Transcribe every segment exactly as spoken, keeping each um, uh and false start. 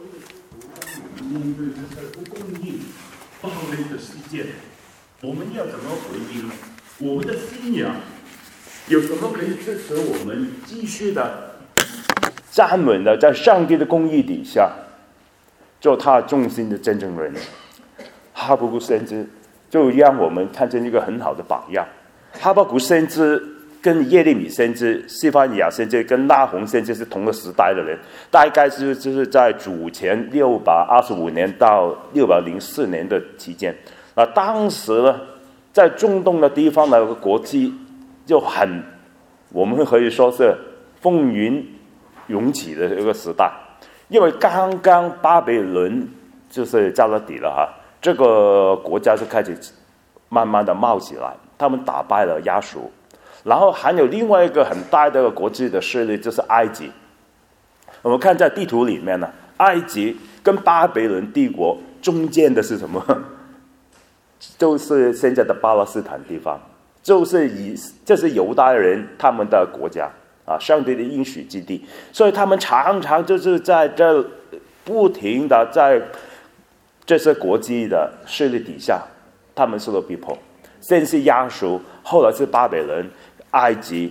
面对这个不公义、暴力的世界，我们要怎么回应呢？我们的信仰有什么可以支持我们继续的站稳的在上帝的公义底下，做他中心的真正人？哈巴谷先知就让我们看见一个很好的榜样。哈巴谷先知跟耶利米先知、西番雅先知跟拉鸿先知是同个时代的人，大概是就是在主前六百二十五年到六百零四年的期间。啊，当时呢，在中东的地方的国际就很，我们可以说是风云涌起的一个时代，因为刚刚巴比伦就是加勒底了哈，这个国家是开始慢慢的冒起来，他们打败了亚述。然后还有另外一个很大的国际的势力，就是埃及。我们看在地图里面呢，埃及跟巴比伦帝国中间的是什么？就是现在的巴勒斯坦地方，就是以这是犹大人他们的国家啊，上帝的应许之地。所以他们常常就是在这不停的在这些国际的势力底下，他们受到逼迫。先是亚述，后来是巴比伦。埃及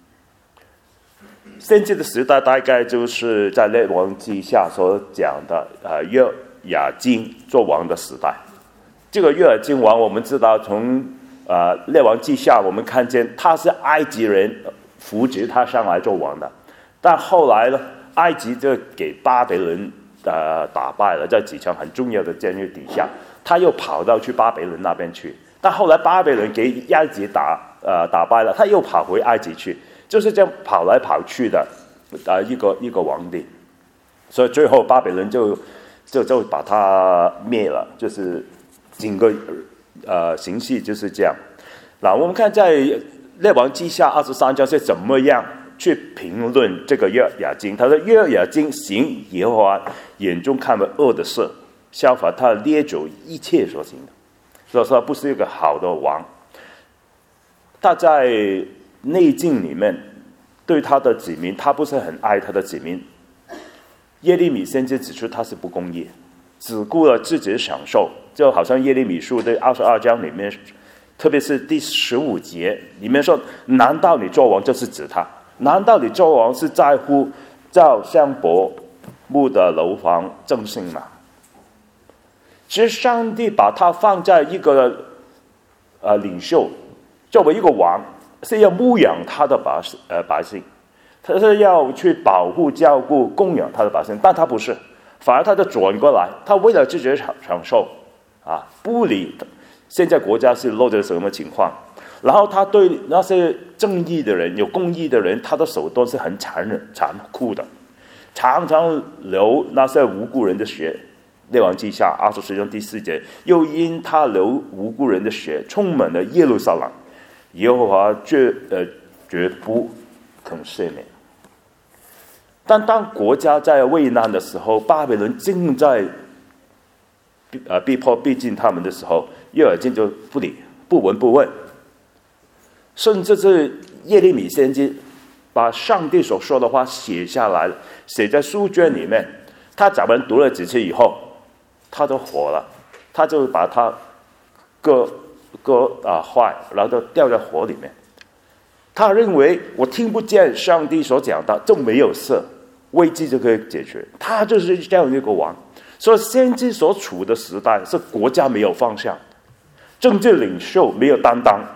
先知的时代大概就是在列王记下所讲的呃约雅斤做王的时代。这个约雅斤王，我们知道从呃列王记下我们看见他是埃及人扶植他上来做王的，但后来呢，埃及就给巴比伦呃打败了，在几场很重要的战役底下，他又跑到去巴比伦那边去。但后来巴比伦给埃及打呃打败了，他又跑回埃及去，就是这样跑来跑去的，呃一个一个皇帝，所以最后巴比伦就就就把他灭了，就是整个呃形势就是这样。那我们看在列王记下二十三章是怎么样去评论这个约雅斤？他说约雅斤行耶和华眼中看为恶的事，效法他列祖一切所行的。所以说不是一个好的王，他在内境里面对他的子民，他不是很爱他的子民。耶利米先知指出他是不公义，只顾了自己的享受，就好像耶利米书的二十二章里面，特别是第十五节里面说：难道你做王就是指他？难道你做王是在乎照香柏木的楼房正兴吗？其实上帝把他放在一个呃领袖，作为一个王，是要牧养他的百呃百姓，他是要去保护、照顾、供养他的百姓，但他不是，反而他就转过来，他为了自己的享享受啊，不理现在国家是落在什么情况，然后他对那些正义的人、有公义的人，他的手段是很残忍、残酷的，常常流那些无辜人的血。列王记下二十四章第四节，又因他流无辜人的血，充满了耶路撒冷，耶和华绝呃绝不肯赦免。但当国家在危难的时候，巴比伦正在呃逼迫逼近他们的时候，约雅斤就不理不闻不问，甚至是耶利米先知把上帝所说的话写下来，写在书卷里面。他早晚读了几次以后，他就火了，他就把他割割啊坏，然后就掉在火里面。他认为我听不见上帝所讲的就没有事，危机就可以解决。他就是这样一个王。所以先知所处的时代是国家没有方向，政治领袖没有担当。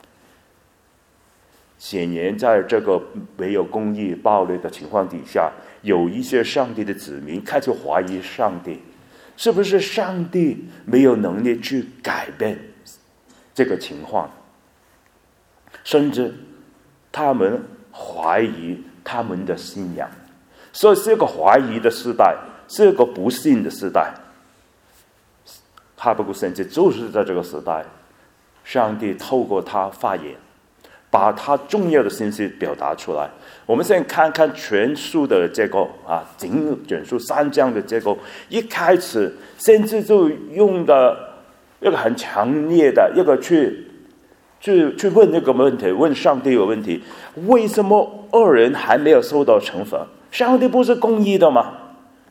显然在这个没有公义暴力的情况底下，有一些上帝的子民开始怀疑上帝，是不是上帝没有能力去改变这个情况，甚至他们怀疑他们的信仰。所以是一个怀疑的时代，是一个不信的时代。哈巴谷先知就是在这个时代，上帝透过他发言，把他重要的信息表达出来。我们现在看看全书的结构啊，整卷书三章的结构，一开始先知就用的一个很强烈的一个去去去问这个问题，问上帝有问题，为什么恶人还没有受到惩罚？上帝不是公义的吗？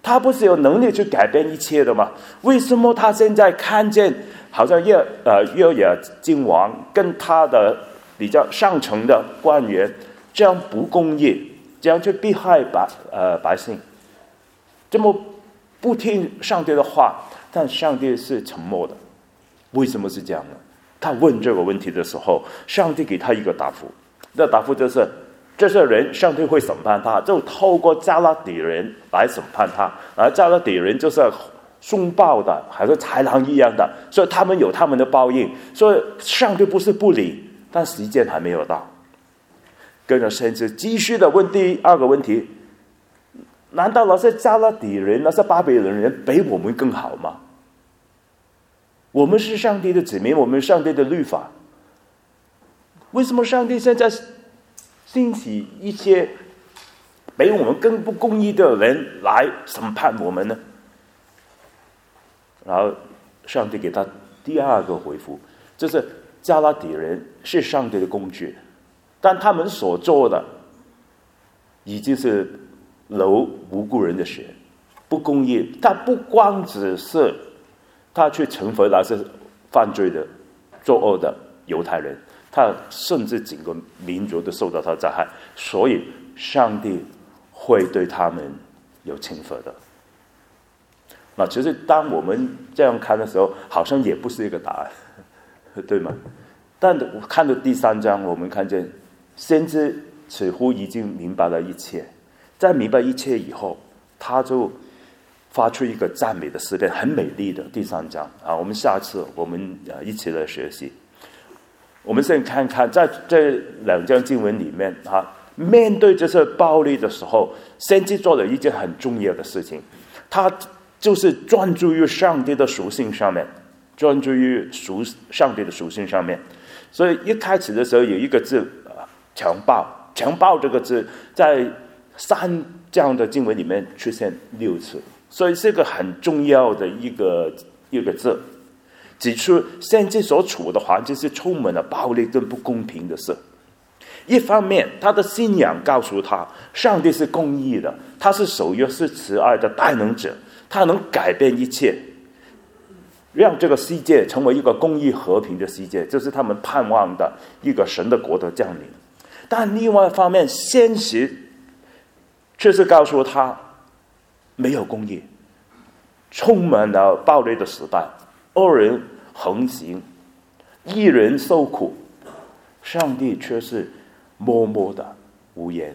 他不是有能力去改变一切的吗？为什么他现在看见好像约呃约雅敬王跟他的比较上层的官员这样不公义，这样去逼害百呃百姓，这么不听上帝的话，但上帝是沉默的，为什么是这样呢？他问这个问题的时候，上帝给他一个答复，那答复就是这些人上帝会审判他，就透过加勒底人来审判他，而加勒底人就是凶暴的，还是豺狼一样的，所以他们有他们的报应，所以上帝不是不理，但时间还没有到。跟着先知继续的问第二个问题，难道那些加勒底人那些巴比伦人比我们更好吗？我们是上帝的子民，我们是上帝的律法，为什么上帝现在兴起一些比我们更不公义的人来审判我们呢？然后上帝给他第二个回复，就是加勒底人是上帝的工具，但他们所做的已经是流无辜人的血，不公义。他不光只是他去惩罚那些犯罪的作恶的犹太人，他甚至整个民族都受到他的灾害，所以上帝会对他们有惩罚的。那其实当我们这样看的时候，好像也不是一个答案，对吗？但看到第三章，我们看见先知似乎已经明白了一切，在明白一切以后，他就发出一个赞美的诗篇，很美丽的第三章啊。我们下次我们一起来学习。我们先看看在这两章经文里面啊，面对这些暴力的时候，先知做了一件很重要的事情，他就是专注于上帝的属性上面，专注于属上帝的属性上面。所以一开始的时候有一个字，呃、强暴，强暴这个字在三章的经文里面出现六次，所以是个很重要的一个一个字，指出先知所处的环境是充满了暴力跟不公平的事。一方面他的信仰告诉他上帝是公义的，他是守约是慈爱的大能者，他能改变一切，让这个世界成为一个公义和平的世界，这是他们盼望的一个神的国的降临。但另外一方面，现实却是告诉他没有公义，充满了暴力的时代，恶人横行，义人受苦，上帝却是默默的无言。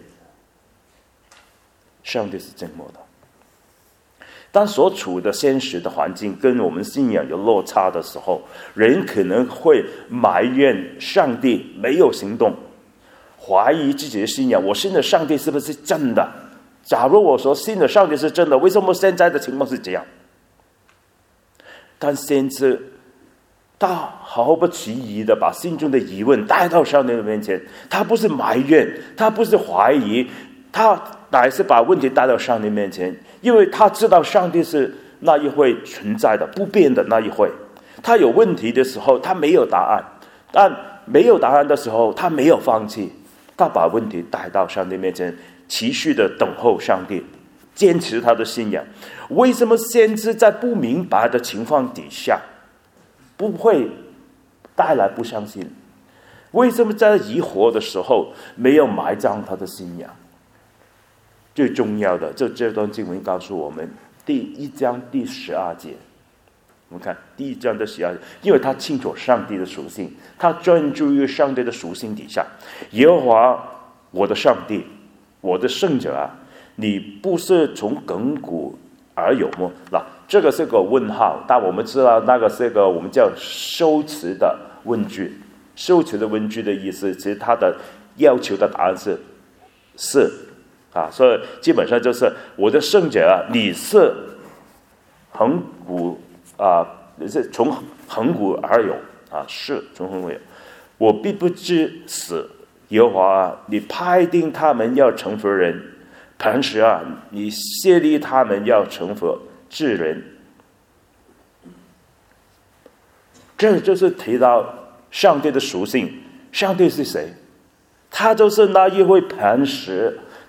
上帝是沉默的。当所处的现实的环境跟我们信仰有落差的时候，人可能会埋怨上帝没有行动，怀疑自己的信仰，我信的上帝是不是真的？假如我说信的上帝是真的，为什么现在的情况是这样？但先知他毫不迟疑的把心中的疑问带到上帝的面前，他不是埋怨，他不是怀疑，他乃是把问题带到上帝面前，因为他知道上帝是那一位存在的不变的那一位。他有问题的时候他没有答案，但没有答案的时候他没有放弃，他把问题带到上帝面前，持续的等候上帝，坚持他的信仰。为什么先知在不明白的情况底下不会带来不相信？为什么在疑惑的时候没有埋葬他的信仰？最重要的，这这段经文告诉我们，第一章第十二节，我们看第一章的十二节，因为他清楚上帝的属性，他专注于上帝的属性底下。耶和华我的上帝，我的圣者啊，你不是从亘古而有吗？那这个是个问号，但我们知道那个是个我们叫修辞的问句。修辞的问句的意思，其实它的要求的答案是是啊，所以基本上就是我的圣者啊，你是亘古啊，是从亘古而有啊，是从亘古而有。我必不知死，耶和华啊，你派定他们要惩罚人；磐石啊，你设立他们要惩罚治人。这就是提到上帝的属性。上帝是谁？他就是那一位磐石，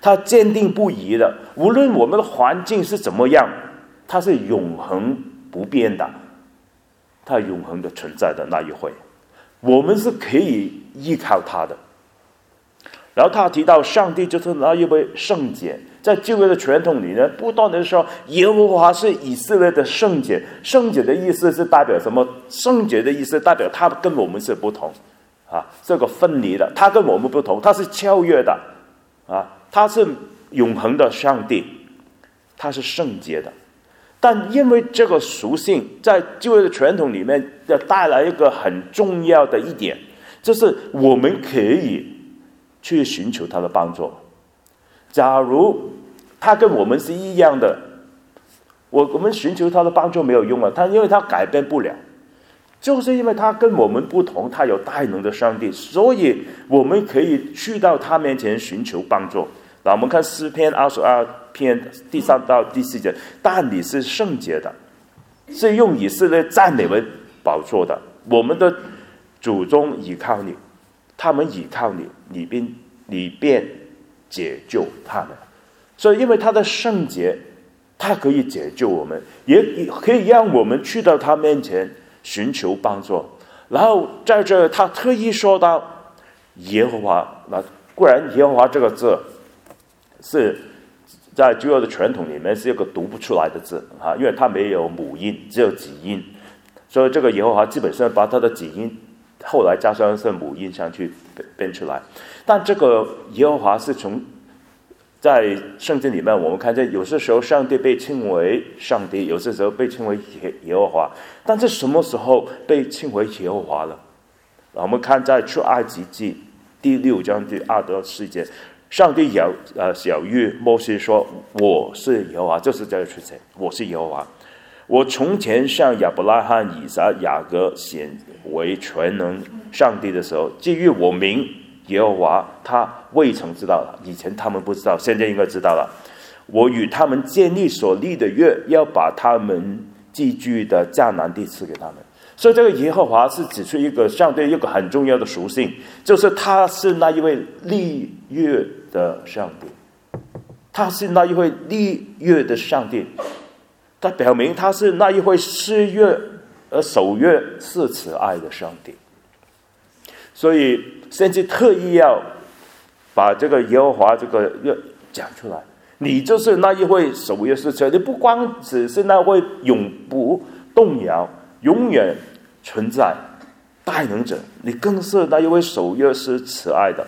他坚定不移的，无论我们的环境是怎么样，他是永恒不变的，他永恒的存在的那一位，我们是可以依靠他的。然后他提到上帝就是那一位圣洁，在旧约的传统里呢，不断的说耶和华是以色列的圣洁。圣洁的意思是代表什么？圣洁的意思代表他跟我们是不同啊，这个分离的，他跟我们不同，他是超越的啊，他是永恒的上帝，他是圣洁的。但因为这个属性在旧约的传统里面要带来一个很重要的一点，就是我们可以去寻求他的帮助。假如他跟我们是一样的，我我们寻求他的帮助没有用了，他因为他改变不了，就是因为他跟我们不同，他有大能的上帝，所以我们可以去到他面前寻求帮助。那我们看诗篇二十二篇第三到第四节，但你是圣洁的，是用以色列赞美为宝座的，我们的祖宗倚靠你，他们倚靠你，你便你便解救他们。所以因为他的圣洁，他可以解救我们，也可以让我们去到他面前寻求帮助。然后在这他特意说到耶和华，那固然耶和华这个字是在旧约的传统里面是一个读不出来的字啊，因为它没有母音，只有子音，所以这个耶和华基本上把它的子音后来加上是母音上去编出来。但这个耶和华是从在圣经里面我们看见，有些时候上帝被称为上帝，有些时候被称为耶和华，但是什么时候被称为耶和华了？我们看在出埃及记第六章第二到四节，上帝有呃小谕摩西说：“我是耶和华，就是这个事情，我是耶和华。我从前向亚伯拉罕、以撒、雅各显为全能上帝的时候，基于我名耶和华，他未曾知道了。以前他们不知道，现在应该知道了。我与他们建立所立的约，要把他们寄居的迦南地赐给他们。”所以这个耶和华是指出一个上帝一个很重要的属性，就是他是那一位立约的上帝，他是那一位立约的上帝，他表明他是那一位施约而守约是慈爱的上帝。所以先知特意要把这个耶和华这个约讲出来，你就是那一位守约是慈爱，你不光只是那位永不动摇永远存在大能者，你更是那一位守约是慈爱的。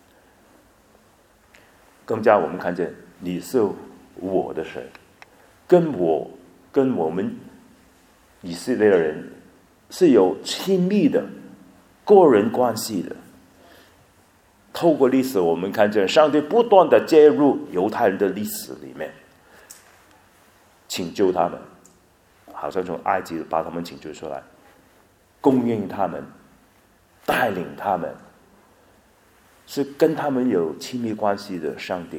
更加我们看见你是我的神，跟我跟我们以色列人是有亲密的个人关系的。透过历史我们看见上帝不断的介入犹太人的历史里面，拯救他们，好像从埃及把他们拯救出来，供应他们，带领他们，是跟他们有亲密关系的上帝。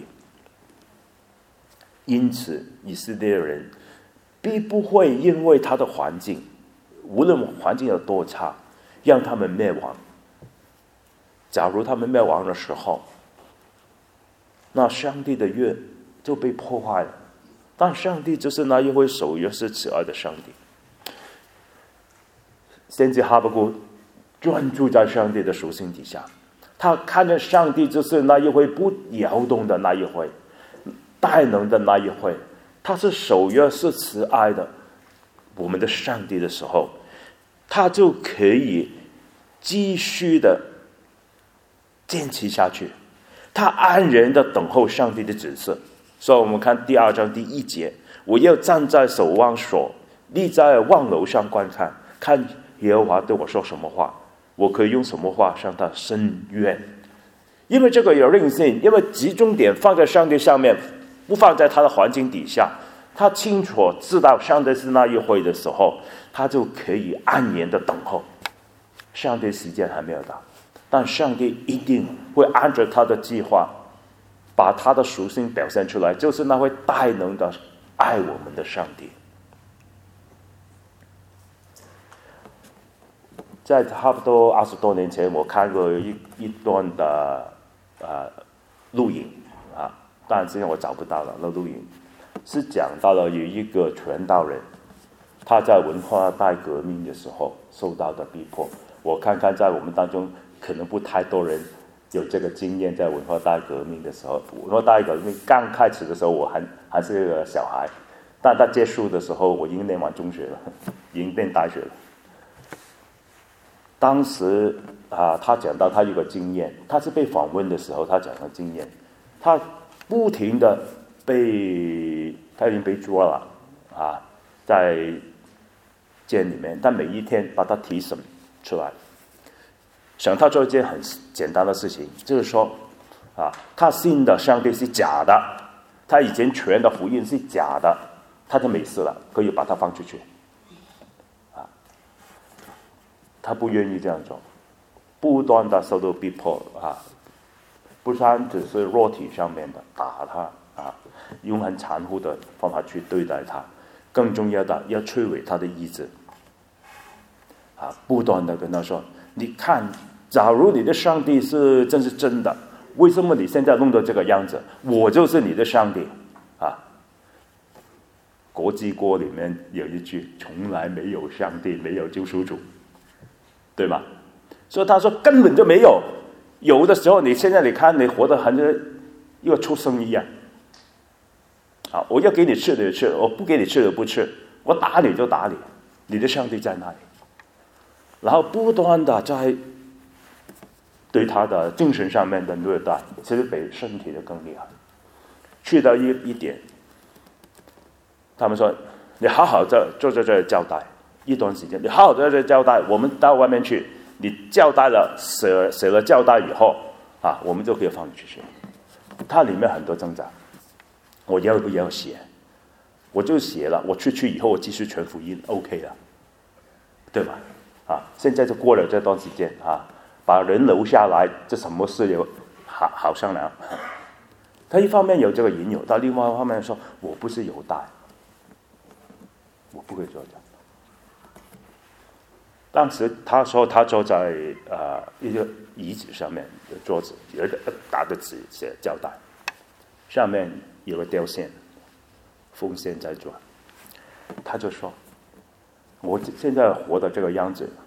因此以色列人并不会因为他的环境，无论环境有多差，让他们灭亡。假如他们灭亡的时候，那上帝的约就被破坏了。但上帝就是那一位守约是慈爱的上帝。先知哈巴谷专注在上帝的属性底下，他看见上帝就是那一位不摇动的那一位，大能的那一位，他是守约是慈爱的我们的上帝的时候，他就可以继续的坚持下去，他安然的等候上帝的指示。所以我们看第二章第一节，我要站在守望所，立在望楼上观看，看耶和华对我说什么话，我可以用什么话向他申冤。因为这个有韧性，因为集中点放在上帝上面，不放在他的环境底下，他清楚知道上帝是那一位的时候，他就可以安然的等候。上帝时间还没有到，但上帝一定会按照他的计划把他的属性表现出来，就是那位大能的爱我们的上帝。在差不多二十多年前，我看过一一段的呃录影啊， 当然现在我找不到了，那录音是讲到了有一个传道人，他在文化大革命的时候受到的逼迫。我看看在我们当中可能不太多人有这个经验，在文化大革命的时候，文化大革命刚开始的时候我还还是个小孩，但它结束的时候我已经念完中学了，已经念大学了。当时啊，他讲到他有个经验，他是被访问的时候他讲的经验，他不停的被他已经被捉了啊，在监里面，但每一天把他提审出来，想他做一件很简单的事情，就是说啊，他信的上帝是假的，他以前传的福音是假的，他就没事了，可以把他放出去啊。他不愿意这样做，不断的受到逼迫啊，不单只是肉体上面的打他啊，用很残酷的方法去对待他，更重要的要摧毁他的意志啊，不断的跟他说，你看，假如你的上帝是真是真的，为什么你现在弄到这个样子？我就是你的上帝啊！国际歌里面有一句，从来没有上帝，没有救赎主，对吗？所以他说根本就没有，有的时候你现在你看你活得好像一个畜生一样啊！我要给你吃的就吃，我不给你吃的不吃，我打你就打你，你的上帝在哪里？然后不断的在对他的精神上面的虐待，其实比身体的更厉害。去到一一点，他们说你好好的坐在这里交代一段时间，你好好在这里交代，我们到外面去，你交代了写写了交代以后啊，我们就可以放你出去。它里面很多挣扎，我要不要写？我就写了，我出去以后我继续传福音 ，OK 了，对吧？啊，现在就过了这段时间啊，把人留下来，这什么事有好好商量。他一方面有这个引诱，到另外一方面说，我不是犹大，我不会做这样。当时他说他坐在呃一个椅子上面的桌子，有一个大的纸写交代，上面有个吊线，风线在转，他就说。我现在活的这个样子，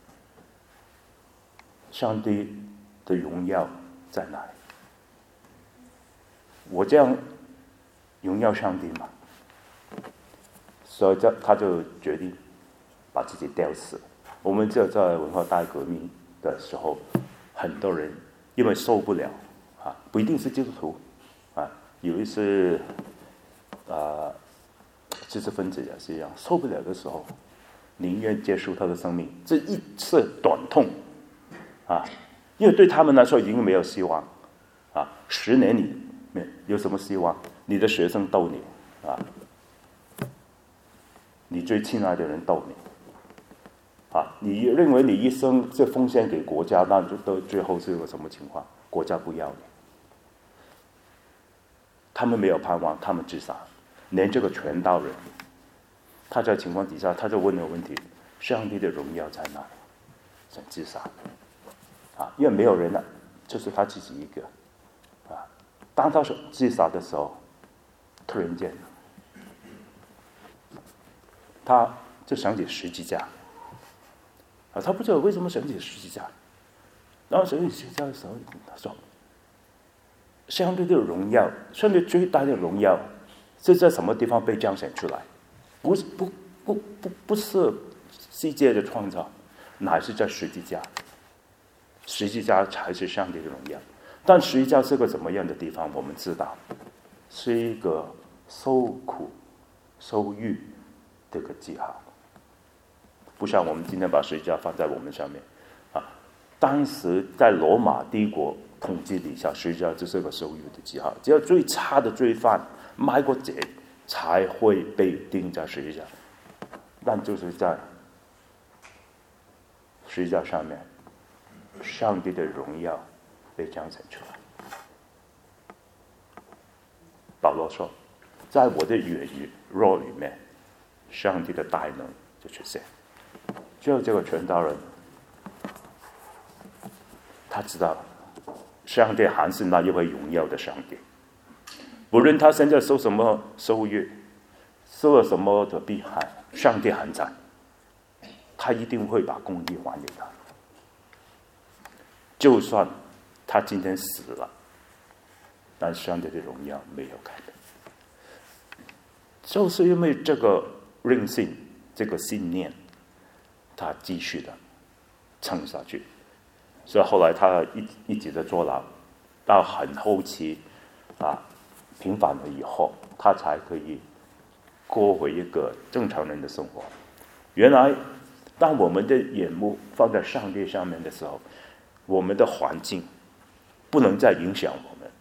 上帝的荣耀在哪里？我这样荣耀上帝吗？所以他就决定把自己吊死。我们这在文化大革命的时候，很多人因为受不了啊，不一定是基督徒啊，有一些啊知识分子也是一样，受不了的时候。宁愿结束他的生命，这一次短痛啊，因为对他们来说已经没有希望啊。十年里面有什么希望？你的学生斗你啊，你最亲爱的人斗你啊，你认为你一生是奉献给国家，那就到最后是个什么情况？国家不要你，他们没有盼望，他们自杀，连这个传道人。他在情况底下，他就问了问题：上帝的荣耀在哪里？想自杀啊，因为没有人了，就是他自己一个啊。当他说自杀的时候，突然间，他就想起十字架啊，他不知道为什么想起十字架。然后想起十字架的时候，他说：上帝的荣耀，上帝最大的荣耀是在什么地方被彰显出来？不是不不不不是世界的创造，乃是在十字架。十字架才是上帝的荣耀。但十字架是个怎么样的地方？我们知道，是一个受苦、受辱的一个记号。不像我们今天把十字架放在我们上面啊，当时在罗马帝国统治底下，十字架就是个受辱的记号。只有最差的罪犯卖过贼。才会被钉在十字架，但就是在十字架上面，上帝的荣耀被彰显出来。保罗说，在我的软弱里面，上帝的大能就出现。只有这个传道人，他知道上帝还是那一位荣耀的上帝。 无论他现在受什么受虐，受了什么的迫害，上帝还在，他一定会把公义还给他。就算他今天死了，但上帝的荣耀没有改变。就是因为这个韧性，这个信念，他继续的撑下去。所以后来他一一直的坐牢，到很后期啊平反了以后，他才可以过回一个正常人的生活。原来当我们的眼目放在上帝上面的时候，我们的环境不能再影响我们，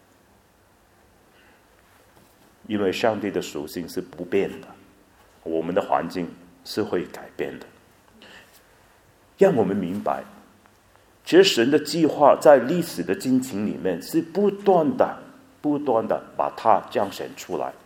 因为上帝的属性是不变的，我们的环境是会改变的。让我们明白，其实神的计划在历史的进程里面是不断的不断的把它彰显出来。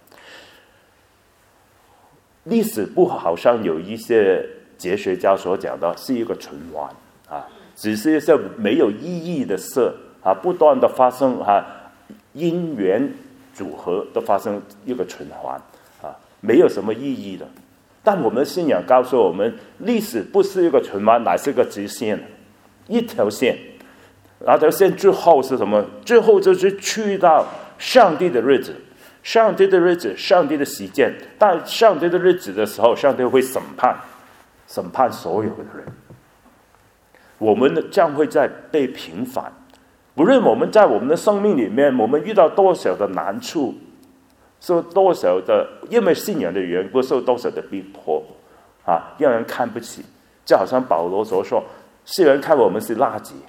历史不好像有一些哲学家所讲的是一个循环啊，只是一些没有意义的事啊，不断的发生啊，因缘组合的发生一个循环啊，没有什么意义的。但我们的信仰告诉我们，历史不是一个循环，乃是一个直线，一条线。那条线最后是什么？最后就是去到上帝的日子，上帝的日子，上帝的时间。但上帝的日子的时候，上帝会审判，审判所有的人。我们将会在被平反，无论我们在我们的生命里面，我们遇到多少的难处，受多少的因为信仰的缘故受多少的逼迫啊，让人看不起。就好像保罗所说，世人看我们是垃圾，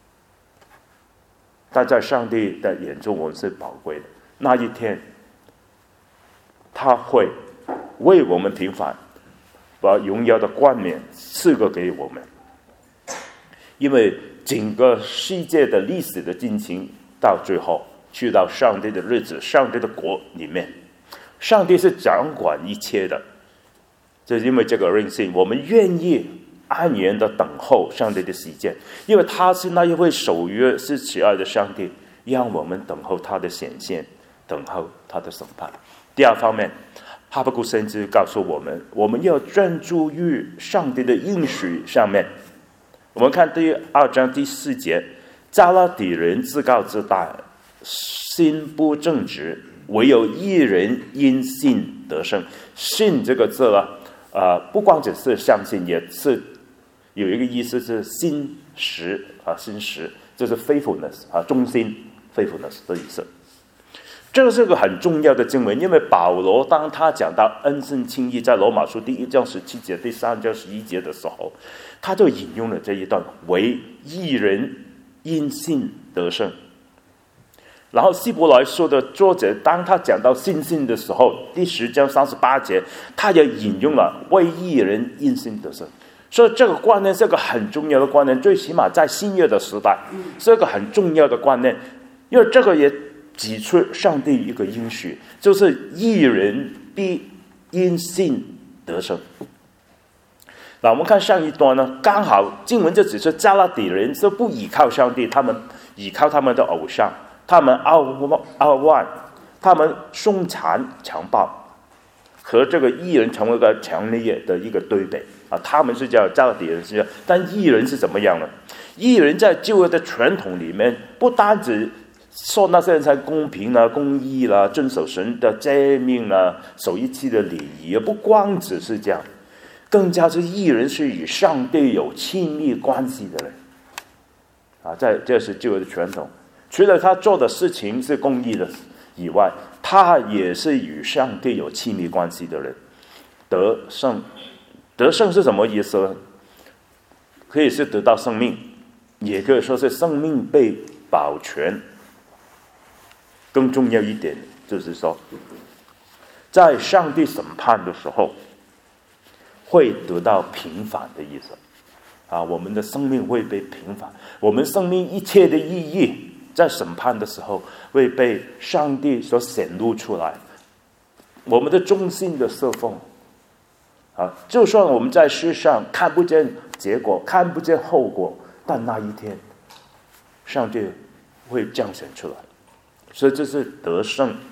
但在上帝的眼中我们是宝贵的。那一天他会为我们平反，把荣耀的冠冕赐个给我们。因为整个世界的历史的进程到最后去到上帝的日子，上帝的国里面，上帝是掌管一切的。就是因为这个韧性，我们愿意安然的等候上帝的时间，因为他是那一位守约是慈爱的上帝，让我们等候他的显现，等候他的审判。第二方面，哈巴谷先知告诉我们，我们要专注于上帝的应许上面。我们看第二章第四节，迦勒底人自高自大，心不正直，唯有义人因信得胜。信这个字呢，呃，不光只是相信，也是有一个意思是心实啊，心实就是 faithfulness 啊，忠心 faithfulness 的意思。这个是个很重要的经文，因为保罗当他讲到恩圣称义，在罗马书第一章十七节、第三章十一节的时候，他就引用了这一段，为义人因信得胜。然后希伯来书的作者当他讲到信心的时候，第十章三十八节，他也引用了为义人因信得胜。所以这个观念是一个很重要的观念，最起码在新约的时代是一个很重要的观念，因为这个也指出上帝一个应许，就是义人必因信得胜。那我们看上一段呢，刚好经文就指出迦勒底人是不依靠上帝，他们依靠他们的偶像，他们傲傲慢，他们凶残强暴，和这个义人成为一个强烈的一个对比啊。他们是叫迦勒底人是这样，但义人是怎么样呢？义人在旧约的传统里面，不单指说那些人才公平啦、公义啦、遵守神的诫命啦、守一切的礼仪，不光只是这样，更加是义人是与上帝有亲密关系的人啊。在这是旧约的传统，除了他做的事情是公义的以外，他也是与上帝有亲密关系的人。得胜，得胜是什么意思呢？可以是得到生命，也可以说是生命被保全。更重要一点就是说，在上帝审判的时候会得到平反的意思啊，我们的生命会被平反，我们生命一切的意义在审判的时候会被上帝所显露出来。我们的忠心的侍奉啊，就算我们在世上看不见结果，看不见后果，但那一天上帝会彰显出来。所以这是得胜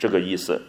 这个意思。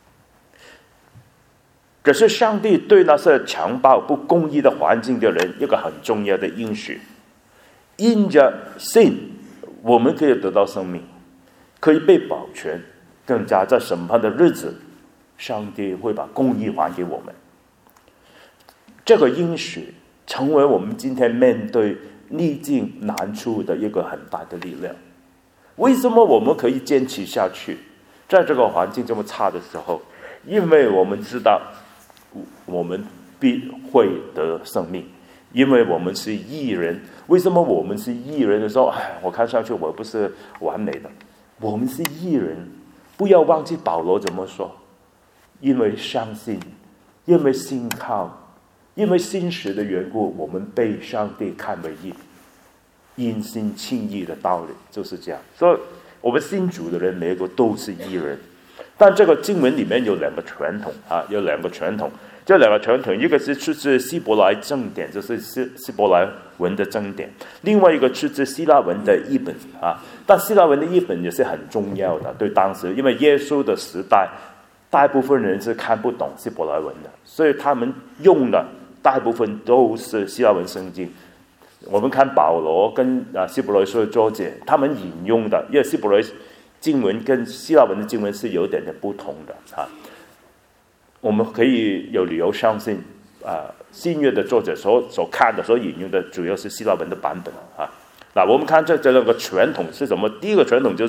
可是上帝对那些强暴不公义的环境的人一个很重要的应许，因着信我们可以得到生命，可以被保全，更加在审判的日子上帝会把公义还给我们。这个应许成为我们今天面对逆境难处的一个很大的力量。为什么我们可以坚持下去，在这个环境这么差的时候？因为我们知道我们必会得生命，因为我们是义人。为什么我们是义人的时候，哎，我看上去我不是完美的，我们是义人。不要忘记保罗怎么说，因为相信，因为信靠，因为信实的缘故，我们被上帝看为义。因信称义的道理就是这样。所以我们信主的人每一个都是义人。但这个经文里面有两个传统啊，有两个传统。这两个传统，一个是出自希伯来正典，就是希希伯来文的正典；另外一个出自希腊文的译本啊。但希腊文的译本也是很重要的，对当时，因为耶稣的时代，大部分人是看不懂希伯来文的，所以他们用的大部分都是希腊文圣经。我们看保罗跟啊希伯来书的作者，他们引用的，因为希伯来经文跟希腊文的经文是有点点不同的啊。我们可以有理由相信，啊，新约的作者所所看的、所引用的，主要是希腊文的版本啊。那我们看这这两个传统是什么？第一个传统就是，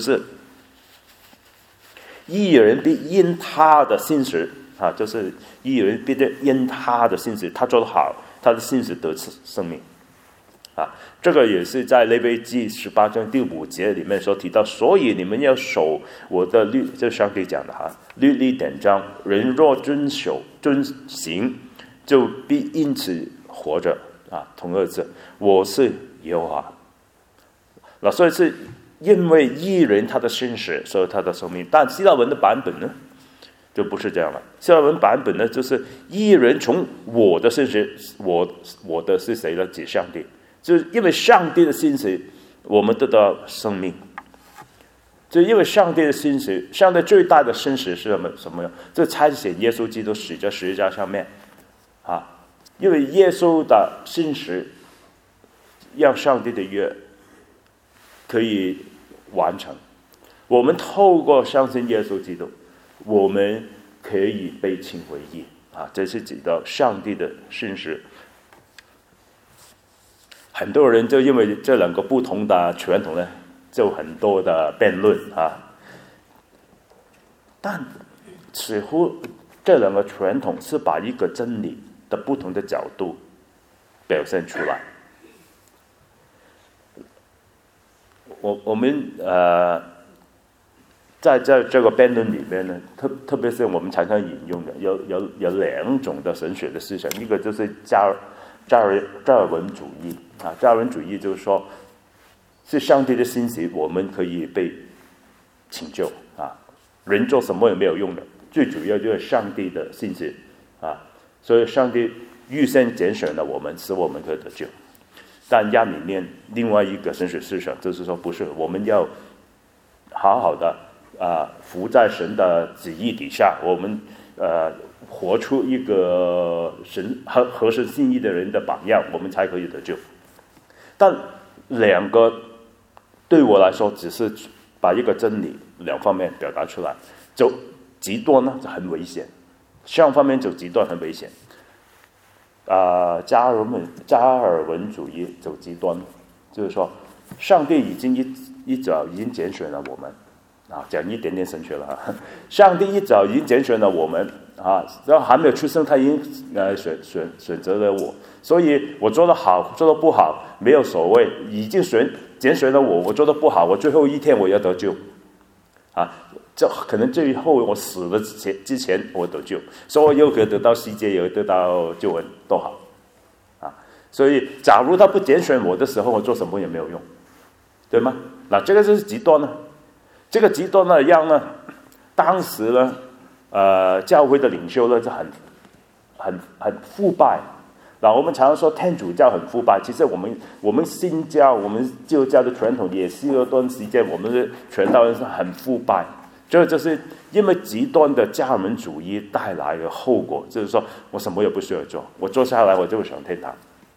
义人必因他的信实啊，就是义人必得因他的信实，他做得好，他的信实得生命。啊，这个也是在利未记十八章第五节里面所提到，所以你们要守我的律，这是上帝讲的哈，律例典章，人若遵守遵行，就必因此活着啊。同二字，我是耶和华。那所以是因为义人他的信实，所以他的生命。但希腊文的版本呢，就不是这样了。希腊文版本呢，就是义人从我的信实，我我的是谁呢？指上帝。就是因为上帝的信实，我们得到生命。就因为上帝的信实，上帝最大的信实是什么？什么呀？就差遣耶稣基督死在十字架上面啊！因为耶稣的信实，让上帝的约可以完成。我们透过相信耶稣基督，我们可以被称为义啊！这是指到上帝的信实。很多人就因为这两个不同的传统呢，就很多的辩论啊。但似乎这两个传统是把一个真理的不同的角度表现出来。我我们呃，在在这个辩论里面呢，特特别是我们常常引用的，有有有两种的神学的思想，一个就是加尔加尔加尔文主义。啊，加尔文主义就是说，是上帝的信息，我们可以被拯救啊。人做什么也没有用的，最主要就是上帝的信息啊。所以上帝预先拣选了我们，使我们可以得救。但亚里面另外一个神学思想就是说，不是，我们要好好的啊，服在神的旨意底下，我们呃。活出一个神合合神心意的人的榜样，我们才可以得救。但两个对我来说，只是把一个真理两方面表达出来，就极端呢就很危险。上方面就极端很危险。啊、呃，加尔文加尔文主义就极端，就是说，上帝已经一一早已经拣选了我们。啊，讲一点点神学了啊！上帝一早已经拣选了我们啊，然后还没有出生，他已经呃选选选择了我，所以我做得好，做得不好没有所谓，已经选拣选了我，我做得不好，我最后一天我要得救啊！这可能最后我死了之前之前我得救，所以我又可以得到世界，又得到救恩，都好啊！所以，假如他不拣选我的时候，我做什么也没有用，对吗？那这个就是极端了。这个极端的样呢，当时呢，呃，教会的领袖呢就很、很、很腐败。那我们常常说天主教很腐败，其实我们我们新教、我们旧教的传统也是有段时间，我们的传道人是很腐败， 这就是因为极端的加尔文主义带来的后果，就是说我什么也不需要做，我坐下来我就上天堂。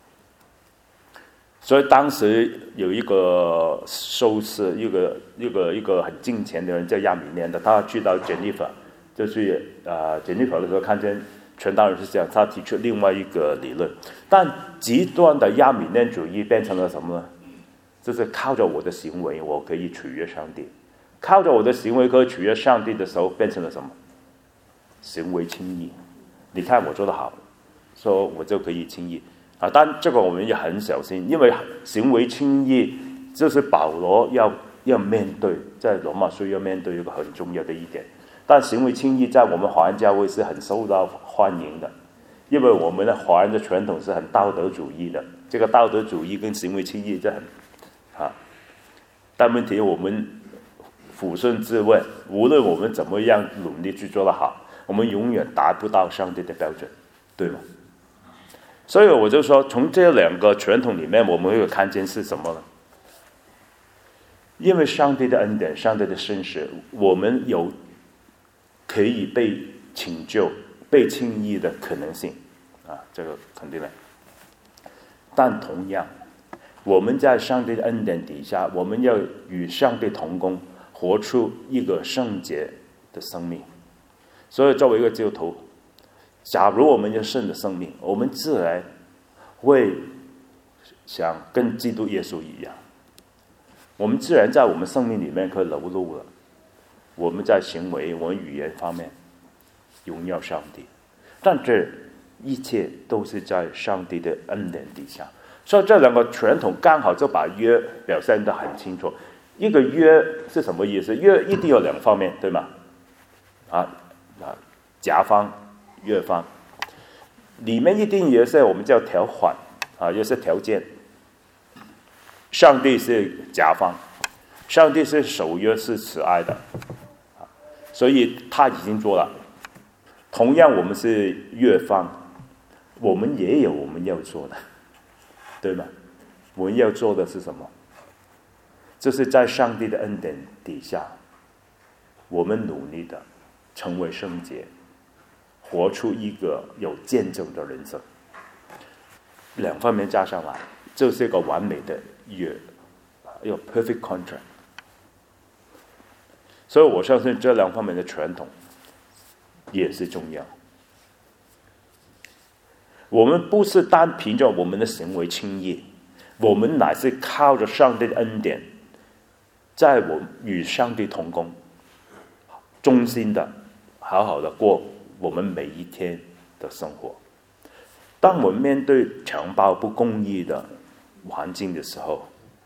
所以当时有一个修士，一个一个一个很敬虔的人叫亚米念的，他去到简尼弗，就是呃简尼弗的时候看见传道人是这样，他提出另外一个理论，但极端的亚米念主义变成了什么呢？就是靠着我的行为我可以取悦上帝，靠着我的行为可以取悦上帝的时候变成了什么？行为轻易。你看我做得好，说我就可以轻易啊，但这个我们也很小心，因为行为轻易就是保罗要要面对，在罗马书要面对一个很重要的一点。但行为轻易在我们华人教会是很受到欢迎的，因为我们的华人的传统是很道德主义的，这个道德主义跟行为轻易这很啊，但问题我们俯身自问，无论我们怎么样努力去做得好，我们永远达不到上帝的标准，对吗？所以我就说，从这两个传统里面，我们会看见是什么呢？因为上帝的恩典，上帝的圣使，我们有可以被拯救、被轻易的可能性啊，这个肯定的。但同样，我们在上帝的恩典底下，我们要与上帝同工，活出一个圣洁的生命。所以，作为一个基督徒，假如我们有圣的生命，我们自然会想跟基督耶稣一样，我们自然在我们生命里面可以流露了。我们在行为、我们语言方面荣耀上帝，但这一切都是在上帝的恩典底下。所以这两个传统刚好就把约表现得很清楚。一个约是什么意思？约一定有两方面，对吗？啊啊，甲方、约方，里面一定有些我们叫条款啊，有些条件。上帝是甲方，上帝是守约是慈爱的，所以他已经做了。同样，我们是约方，我们也有我们要做的，对吗？我们要做的是什么？就是在上帝的恩典底下，我们努力的成为圣洁，活出一个有见证的人生。两方面加上来，就是一个完美的约，一个 perfect contract。所以我相信这两方面的传统也是重要。我们不是单凭着我们的行为轻易，我们乃是靠着上帝的恩典，在我与上帝同工，忠心的好好的过我们每一天的生活。当我们面对强暴不公义的环境的时候，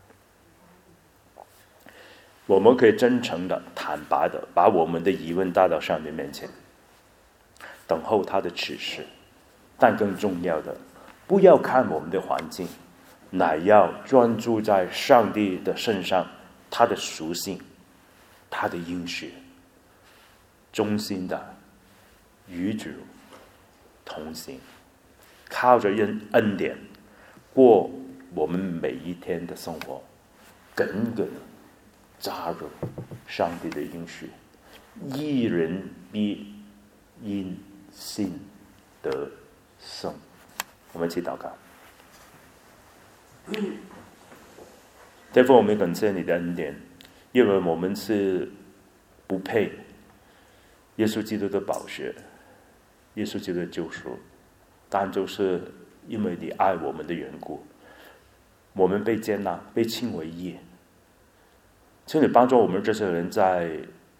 我们可以真诚的、坦白的把我们的疑问带到上帝面前，等候他的指示。但更重要的，不要看我们的环境，乃要专注在上帝的身上，他的属性，他的应许，忠心的与主同行，靠着恩恩典过我们每一天的生活，耿耿扎入上帝的应许，一人必因信得生。我们一起祷告。天父，我们感谢你的恩典，因为我们是不配耶稣基督的宝血，耶稣基督的救赎，但就是因为你爱我们的缘故，我们被接纳，被称为义。请你帮助我们这些人在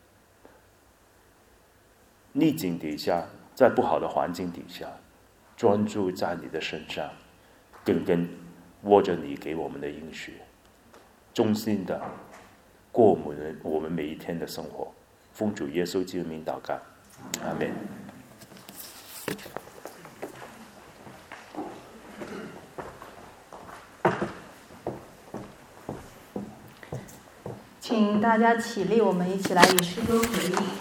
逆境底下，在不好的环境底下，专注在你的身上，紧紧握着你给我们的应许，忠心的过我们我们每一天的生活。奉主耶稣基督名祷告，阿们。 请大家起立，我们一起来与诗歌回应。